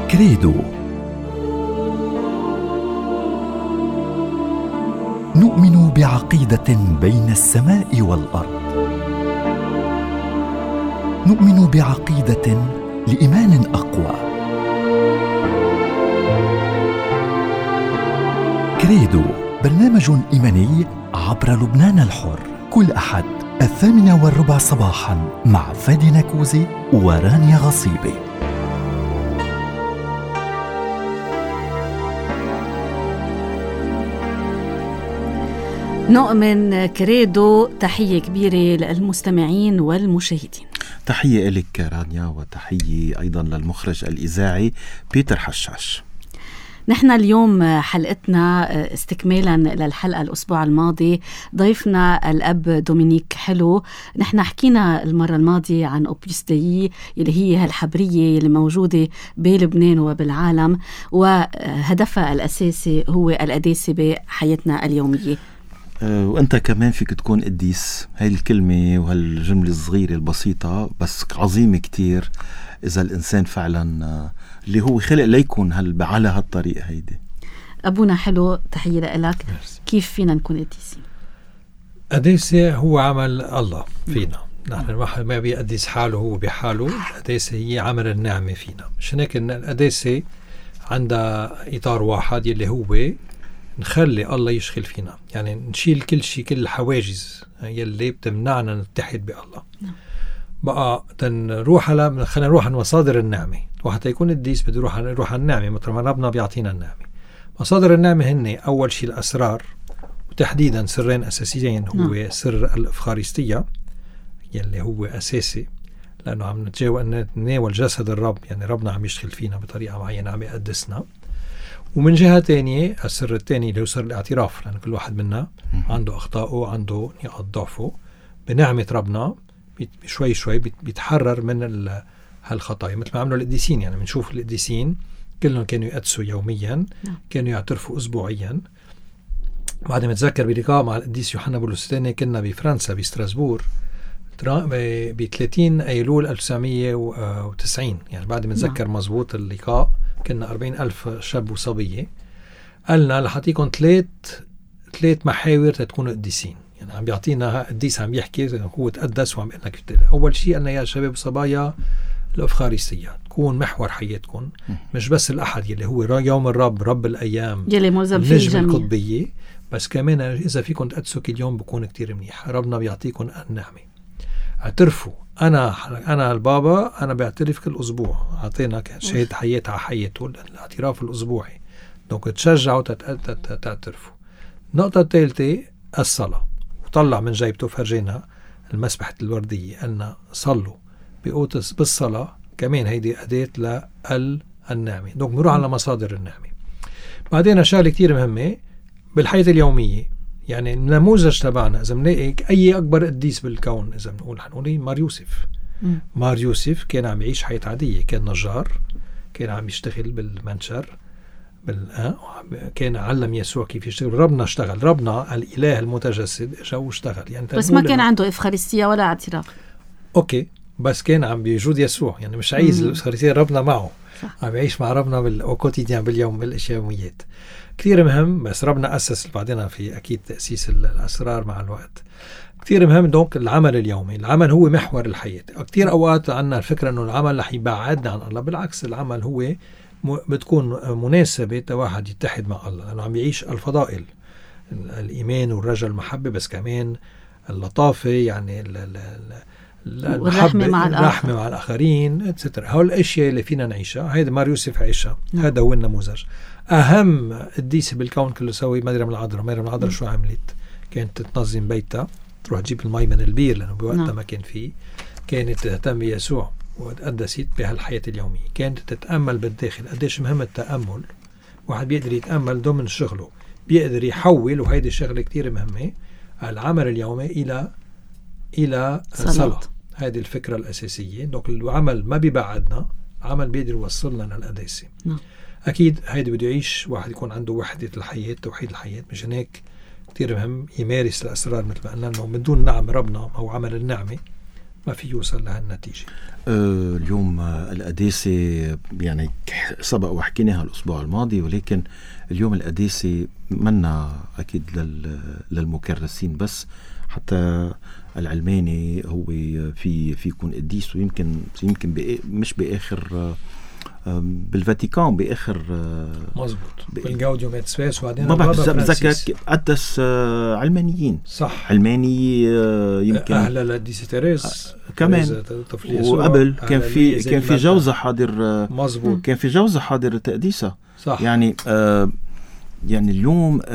كريدو. نؤمن بعقيدة بين السماء والأرض. نؤمن بعقيدة لإيمان أقوى. كريدو برنامج إيماني عبر لبنان الحر، كل أحد 8:15 صباحا مع فادي نكوزي ورانيا غصيبي. نؤمن كريدو. تحية كبيرة للمستمعين والمشاهدين. تحية إليك رانيا، وتحية أيضا للمخرج الإذاعي بيتر حشاش. نحن اليوم حلقتنا استكمالا للحلقة الأسبوع الماضي، ضيفنا الأب دومينيك حلو. نحن حكينا المرة الماضية عن أوبوس داي اللي هي هالحبرية اللي موجودة بلبنان وبالعالم، وهدفها الأساسي هو القداسة بحياتنا اليومية. وأنت كمان فيك تكون قديس. هاي الكلمة وهالجملة الصغيرة البسيطة بس عظيمة كتير إذا الإنسان فعلا اللي هو خلق ليكون على هالطريقة هيدي. أبونا حلو، تحية لك. كيف فينا نكون قديسين؟ قداسة هو عمل الله فينا. نحن الواحد ما بيقدس حاله هو بحاله. القداسة هي عمل النعمة فينا. مش هيك إن القداسة عندها إطار واحد يلي هو نخلي الله يشغل فينا، يعني نشيل كل شيء، كل الحواجز يلي بتمنعنا نتحد بالله. بقى خلينا نروح عن مصادر النعمة. وحتى يكون قديس بده يروح عن النعمة، مثل ما ربنا بيعطينا النعمة. مصادر النعمة هن أول شيء الأسرار، وتحديدا سرين أساسيين. هو سر الإفخارستية يلي هو أساسي، لأنه عم نتناول جسد الرب، يعني ربنا عم يشغل فينا بطريقة معينة، عم يقدسنا. ومن جهة تانية السر الثاني اللي هو سر الاعتراف، لأن كل واحد منا عنده أخطاءه، عنده نقاط ضعفه. بنعمة ربنا شوي شوي بيتحرر من هالخطايا، مثل ما عملوا القديسين. يعني بنشوف القديسين كلهم كانوا يقدسوا يوميا، كانوا يعترفوا أسبوعيا. بعد ما أتذكر بلقاء مع القديس يوحنا بولس الثاني، كنا بفرنسا بستراسبور ب 30 أيلول 1990. يعني بعد ما أتذكر مزبوط اللقاء، كنا 40,000 شاب وصبية. قالنا لحطيكم ثلاث محاور تكونوا قديسين. يعني عم بيعطينا قديس، عم يحكي هو تقدس وعم يقول لك أول شيء قالنا يا شباب وصبايا الإفخارستية تكون محور حياتكم، مش بس الأحد يلي هو يوم الرب، رب الأيام يلي ملزم فيه النجم القطبية، بس كمان إذا فيكم تقدسوا كل يوم بكون كتير منيح. ربنا بيعطيكم النعمة. اعترفوا. أنا البابا، أنا بعترف كل أسبوع. أعطينا شهادة حياة على حياته، الاعتراف الأسبوعي. دونك تشجعوا تعترفوا. النقطة الثالثة الصلاة. وطلع من جيبته فرجينا المسبحة الوردية، قالنا صلوا بقوتس بالصلاة. كمان هيدي أداة للنعمة. دونك نروح على مصادر النعمة. بعدين شغلة كتير مهمة بالحياة اليومية، يعني النموذج تبعنا. إذا بنلاقي أي أكبر قديس بالكون، إذا بنقول حنقول مار يوسف. مار يوسف كان عم يعيش حياة عادية، كان نجار، كان عم يشتغل بالمنشر، كان علم يسوع كيف يشتغل. ربنا اشتغل، ربنا الإله المتجسد اجا واشتغل. يعني بس ما كان عنده إفخارستية ولا اعتراف. أوكي، بس كان عم بيوجود يسوع، يعني مش عايز الإفخارستية، ربنا معه. عم يعيش مع ربنا بالكوتيديان، باليوم، بالأشياء كثير مهم. بس ربنا أسس بعدين في أكيد تأسيس الأسرار مع الوقت. كثير مهم. دونك العمل اليومي، العمل هو محور الحياة. كثير أوقات عنا الفكرة أنه العمل رح يبعدنا عن الله. بالعكس، العمل هو بتكون مناسبة واحد يتحد مع الله، لأنه عم يعيش الفضائل، الإيمان والرجاء المحبة، بس كمان اللطافة، يعني الرحمة مع الآخرين اتسترا. هول الأشياء اللي فينا نعيشها. هيدا مار يوسف عيشها. هذا هو النموذج. أهم قديسة بالكون كله سوي مريم العذراء. مريم العذراء شو عملت؟ كانت تنظم بيتها، تروح تجيب المي من البير، لأنه بوقتها ما كان فيه. كانت تهتم بيسوع وتقدست بهالحياة اليومية. كانت تتأمل بالداخل. قديش مهم التأمل. واحد بيقدر يتأمل ضمن شغله، بيقدر يحول، وهيدي الشغلة كتير مهمة، العمل اليومي إلى صلاة. هذه الفكرة الأساسية. دوك العمل ما بيبعدنا، العمل بيقدر يوصلنا للقداسة. أكيد هيدا بده يعيش واحد يكون عنده وحدة الحياة، توحيد الحياة. مشان هيك كتير مهم يمارس الأسرار، مثل ما قلنا، إنه من دون نعم ربنا أو عمل النعمة ما في يوصل لهالنتيجة. اليوم القداسة يعني سبق وحكيناها الأسبوع الماضي، ولكن اليوم القداسة منا أكيد للمكرسين بس، حتى العلماني هو في يكون قديس، ويمكن مش بآخر بالفاتيكان بآخر مزبوط بالجاوديوم ات سبيس. وبعدين ما بعرف بذكر قدس علمانيين، صح، علماني يمكن أهل القديسة تيريز كمان، وقبل كان في جوزة حاضر، مزبوط، كان في جوزة حاضر تقديسة، صح. يعني اليوم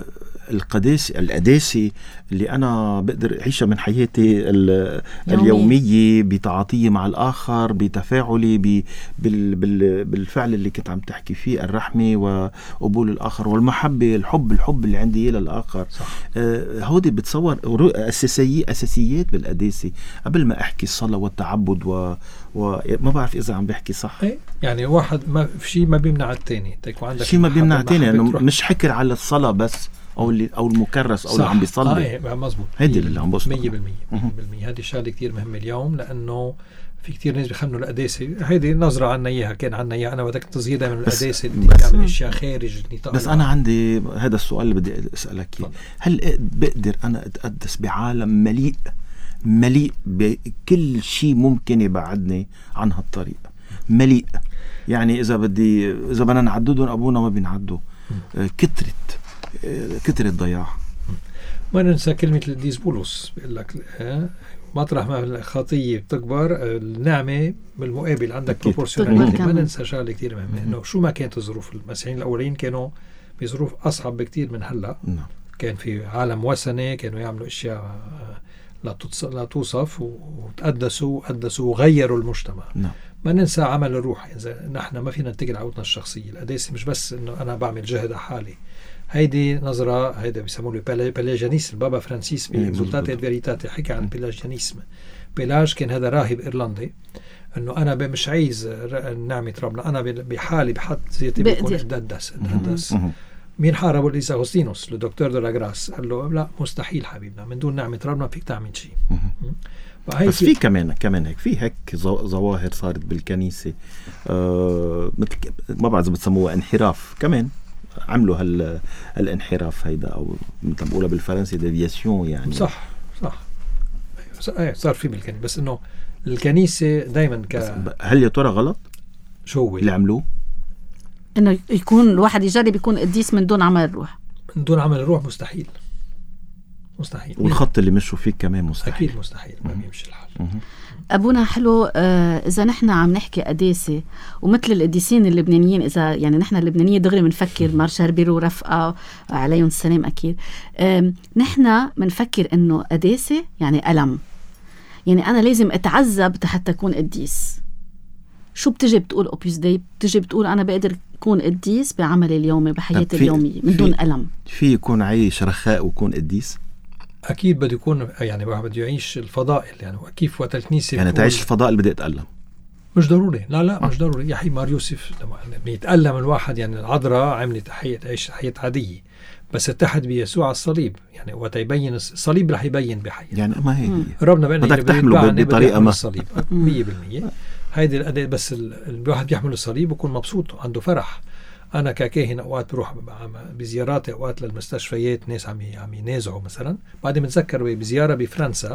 القداسة اللي أنا بقدر أعيشها من حياتي اليومية بتعاطية مع الآخر، بتفاعلي بالفعل اللي كنت عم تحكي فيه، الرحمة وقبول الآخر والمحبة، الحب اللي عندي للآخر. هودي بتصور أساسيات بالقداسة قبل ما أحكي الصلاة والتعبد وما بعرف إذا عم بحكي صح. يعني واحد ما في شيء ما بيمنع التاني، شيء ما بيمنع التاني، يعني مش حكر على الصلاة بس او المكرس او اللي عم بيصلي. مزبوط، هيدي اللي عم بوصل 100%. هذه الشغله كتير مهمه اليوم، لانه في كتير ناس بيخمنوا القداسه، هيدي نظره عنا اياها، كان عنا اياها انا وقتك تصغير دائما القداسه بتعمل اشياء خارج النطاق. بس انا عندي هذا السؤال اللي بدي اسالك اياه، هل بقدر انا اتقدس بعالم مليء بكل شيء ممكن يبعدني عن هالطريق؟ مليء يعني اذا بدنا نعددهم ابونا ما بينعدوا، كترة ضياع. ما ننسى كلمة القديس بولس بيقول لك مطرح ما الخطية بتكبر النعمة بالمقابل عندك بروبورسيوناليتي. ما ننسى شغلة كتير مهمة، انه شو ما كانت الظروف، المسيحيين الأولين كانوا بظروف أصعب بكتير من هلا. كان في عالم وثني، كانوا يعملوا أشياء لا توصف، وتقدسوا وغيروا المجتمع. ما ننسى عمل الروح. إذا نحن ما فينا نتكل على عودنا الشخصية، القداسة مش بس إنه أنا بعمل جهد على حالي. هيدي نظرة، هيدا بيسموه بيلاجيانيسم. البابا فرانسيس بإكزولتاتي فيريتاتي حكى عن بيلاجيانيسم. بيلاج كان هذا راهب إيرلندي، إنه أنا مش عايز نعمة ربنا، أنا بحالي بحط ذاتي بكون أتقدس. مين حاربوا القديس أغسطينوس؟ الدكتور دولاغراس قال له لا، مستحيل حبيبنا، من دون نعمة ربنا فيك تعمل شيء. بس في كمان هيك ظواهر صارت بالكنيسة، مثل ما بعرف إذا بتسموها انحراف، كمان عملوا الانحراف هيدا، او مثل ما بقولها بالفرنسي ديفياسيون يعني. صح صار في بالكنيسة، بس انه الكنيسة دايما هل يا ترى غلط شو هو اللي عملوه؟ انه يكون الواحد يجرب يكون قديس من دون عمل الروح. من دون عمل الروح مستحيل. والخط اللي مشوا فيه كمان مستحيل. أكيد مستحيل، ما بيمشي الحال. أبونا حلو، إذا نحن عم نحكي قداسة ومثل القديسين اللبنانيين، إذا يعني نحن اللبنانيين دغري منفكر مارشال بيرو رفقة عليهم السلام أكيد، نحن منفكر إنه قداسة يعني ألم، يعني أنا لازم أتعذب حتى أكون قديس. شو بتجي بتقول أوبيوس داي؟ بتجي بتقول أنا بقدر أكون قديس بعملي اليومي بحياتي اليومية من دون ألم. في يكون عايش رخاء ويكون قديس؟ أكيد بده يكون، يعني واحد بده يعيش الفضائل، يعني كيف وقت الكنيسة يعني تعيش الفضائل بدي أتألم؟ مش ضروري، لا مش ضروري. يا حي مار يوسف بيتألم الواحد، يعني العذراء عملت تعيش حياة عادية، بس اتحد بيسوع على الصليب، يعني وقت يبين الصليب رح يبين بحياته. يعني ما هي ربنا بدك تحمله بطريقة ما. الصليب 100%. هيدي الأداة، بس الواحد بيحمل الصليب ويكون مبسوط وعنده فرح. أنا ككاهن أوقات بروح بزياراتي أوقات للمستشفيات، ناس عم ينازعوا مثلا. بعدين بتذكر بزيارة بفرنسا،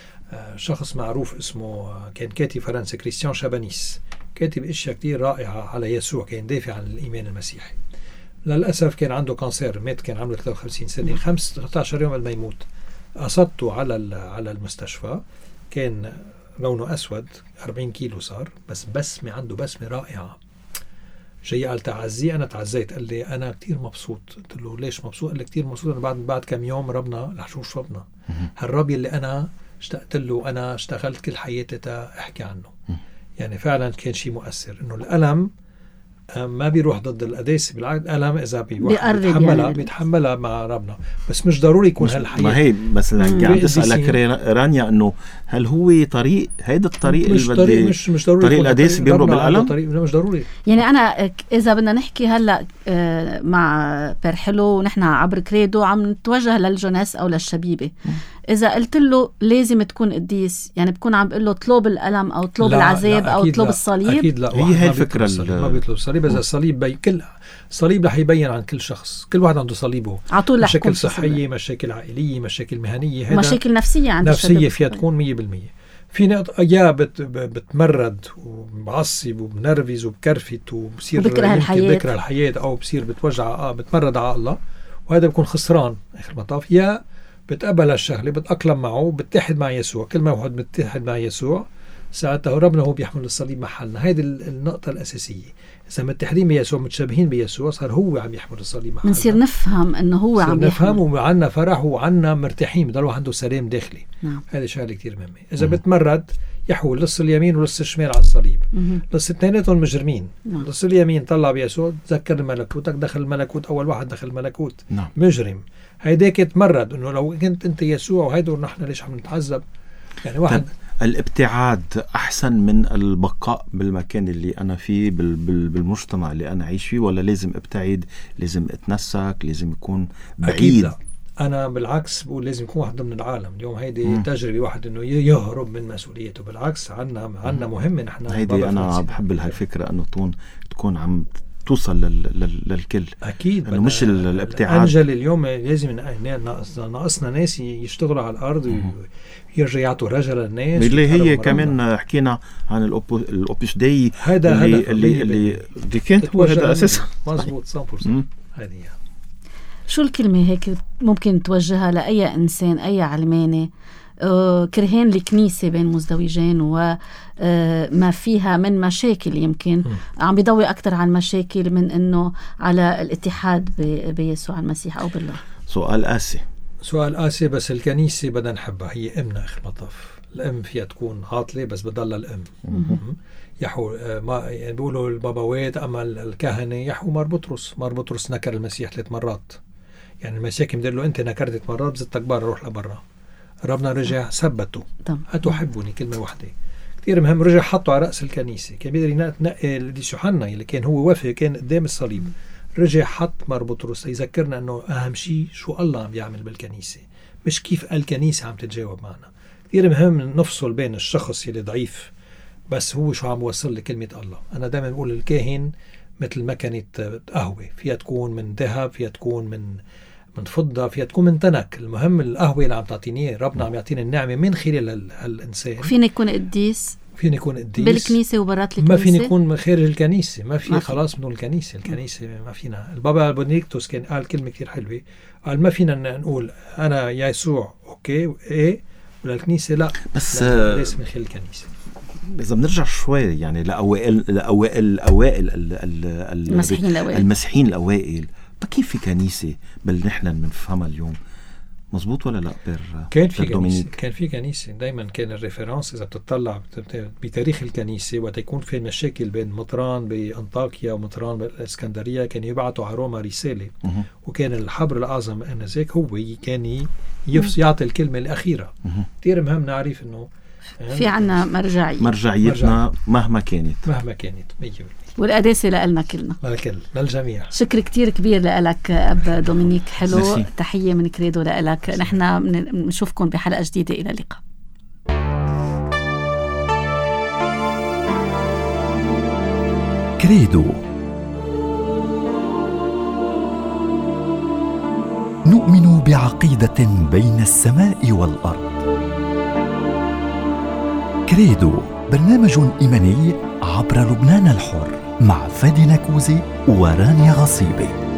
شخص معروف اسمه كان كاتب فرنسي كريستيان شابانيس، كاتب أشياء كتير رائعة على يسوع، كان دافع عن الإيمان المسيحي. للأسف كان عنده كانسير، مات كان عمره 53 سنة. 15 يوم قبل ما يموت أصبته على المستشفى. كان لونه أسود، 40 كيلو صار، بس بسمة عنده بسمة رائعة. جاي قال تعزي، أنا تعزيت. قال لي أنا كتير مبسوط. قلت له ليش مبسوط؟ قال لي كتير مبسوط، أنا بعد كم يوم ربنا رح شوف ربنا، هالرب اللي أنا اشتقت له، أنا اشتغلت كل حياتي أحكي عنه. يعني فعلا كان شيء مؤثر، إنه الألم ما بيروح ضد القداسة، بالعكس الألم إذا بيتحملها مع ربنا، بس مش ضروري يكون هالحياة. ما هي بس عم تسألك رانيا إنه هل هو طريق، هيدا الطريق اللي مش ضروري طريق القداسة بيمرق بالألم؟ مش ضروري. يعني أنا إذا بدنا نحكي هلأ مع بير حلو ونحن عبر كريدو عم نتوجه للجناس أو للشبيبة، إذا قلت له لازم تكون قديس، يعني بكون عم بقول له اطلب الألم أو اطلب العذاب أو اطلب الصليب؟ أكيد لا. هي الفكرة ما بيطلب الصليب. إذا الصليب كل صليب رح يبين عن كل شخص، كل واحد عنده صليبه، مشاكل صحية، مشاكل عائلية، مشاكل مهنية، مشاكل نفسية عند نفسية فيها تكون 100%. في نقطة بتمرد وبعصب وبنرفز وبكرفت وبصير بكره الحياة أو بصير بتوجع بتمرد على الله، وهذا بيكون خسران آخر مطاف. يا بتقبل هالشغلة، بتأقلم معه، بتتحد مع يسوع. كل ما واحد بتتحد مع يسوع ساعتها ربنا هو بيحمل الصليب محلنا. هيدي النقطة الأساسية. إذا متحدين بيسوع، متشابهين بيسوع، صار هو عم يحمل الصليب محلنا. بنصير نفهم إنه هو عم نفهم، وعنا فرح وعنا مرتاحين، بضل عنده سلام داخلي. نعم. هذه شغلة كتير مهمة. إذا بتمرد يحول لص اليمين ولص الشمال على الصليب. لص اثنيناتهم مجرمين. نعم. لص اليمين طلع بيسوع، تذكر ملكوتك، دخل الملكوت، أول واحد دخل الملكوت. نعم. مجرم. هيداك تمرد إنه لو كنت أنت يسوع وهيدو نحن ليش عم نتعذب؟ يعني واحد الابتعاد أحسن من البقاء بالمكان اللي أنا فيه، بالمجتمع اللي أنا عايش فيه، ولا لازم ابتعد، لازم اتنسك، لازم يكون بعيد؟ أكيد لا. أنا بالعكس بقول لازم يكون واحد من العالم. اليوم هيدي تجربة واحد إنه يهرب من مسؤوليته. بالعكس عنا مهمة نحن. هيدي أنا بحب هالفكرة إنه تكون عم توصل للكل. أكيد. إنه مش الابتعاد. أنجل اليوم لازم ناقصنا ناس يشتغلوا على الأرض ويرجع يعطوا رجل الناس. اللي هي كمان حكينا عن الأوبس داي، هذا اللي كانت هو هذا أساسا. مظبوط 100%. هذه شو الكلمة هيك ممكن توجهها لأي إنسان، أي علماني كرهين الكنيسة بين مزدوجين وما فيها من مشاكل، يمكن عم بيضوي أكتر عن مشاكل من إنه على الاتحاد بيسوع المسيح أو بالله؟ سؤال قاسي، بس الكنيسة بدنا نحبها، هي أمنا آخر مطاف. الأم فيها تكون عاطلة بس بضل الأم. يحو ما يعني بيقولوا البابوات، أما الكهنة يحو مار بطرس نكر المسيح 3 مرات. يعني المسيح بيقول له أنت نكرت 3 مرات، بزتك برا، روح لبرا. ربنا رجع ثبته، أتحبني، كلمة واحدة كتير مهم. رجع حطه على رأس الكنيسة. كان بيقدر ينقي القديس يوحنا اللي كان هو وافي، كان قدام الصليب، رجع حط مار بطرس يذكرنا أنه أهم شيء شو الله عم يعمل بالكنيسة، مش كيف الكنيسة عم تتجاوب معنا. كتير مهم نفصل بين الشخص اللي ضعيف بس هو شو عم يوصل لكلمة الله. أنا دائما بقول الكاهن مثل مكنة قهوة، فيها تكون من ذهب، فيها تكون من فضة، فيها تكون من تنك. المهم القهوة اللي عم تعطيني ربنا عم يعطيني النعمة من خلال هالإنسان. فيني يكون قديس بالكنيسة وبرات الكنيسة، ما فيني يكون خارج الكنيسة، ما في خلاص من الكنيسة ما فينا. البابا بونيكتوس كان قال كلمة كتير حلوة، قال ما فينا نقول أنا يسوع أوكي إيه ولا الكنيسة لا، بس ليس من خلال الكنيسة. إذا بنرجع شوي يعني الأوائل المسيحيين الأوائل، كيف في كنيسة بل نحن بنفهمها اليوم؟ مظبوط ولا لا؟ كان في كنيسة دايما. كان الريفرنس إذا بتطلع بتاريخ الكنيسة وقت يكون في مشاكل بين مطران بأنطاكيا ومطران بالإسكندرية، كان يبعثوا على روما رسالة. وكان الحبر الأعظم آنذاك هو كان يعطي الكلمة الأخيرة. كتير مهم نعرف إنه في عنا مرجعيتنا مهما كانت 100%. والقداسة لنا كلنا، للجميع. شكر كتير كبير لك أب دومينيك. حلو، تحية من كريدو لك. نحن نشوفكم بحلقة جديدة. إلى اللقاء. كريدو، نؤمن بعقيدة بين السماء والأرض. كريدو برنامج إيماني عبر لبنان الحر مع فادي نكوزي ورانيا غصيبي.